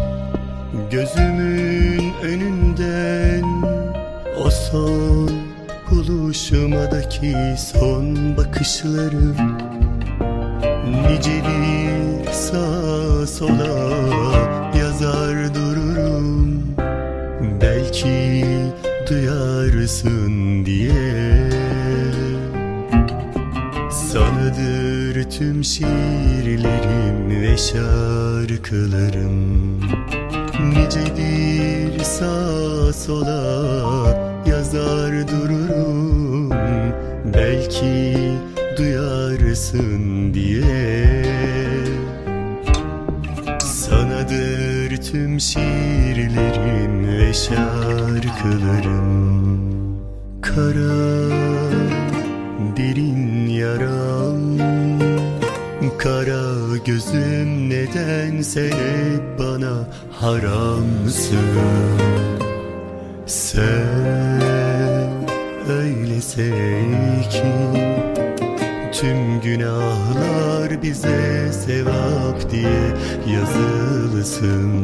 Gözümün önünden o son buluşmadaki son bakışlarım nicedir sağa sola yazar dururum, belki duyarsın diye. Sanadır tüm şiirlerim ve şarkılarım, nicedir sağa sola yazar dururum, belki duyarsın diye. Sanadır tüm şiirlerim ve şarkılarım. Kara derin yaram, kara gözüm, neden sen hep bana haramsın? Sen öyle sev ki tüm günahlar bize sevap diye yazılsın.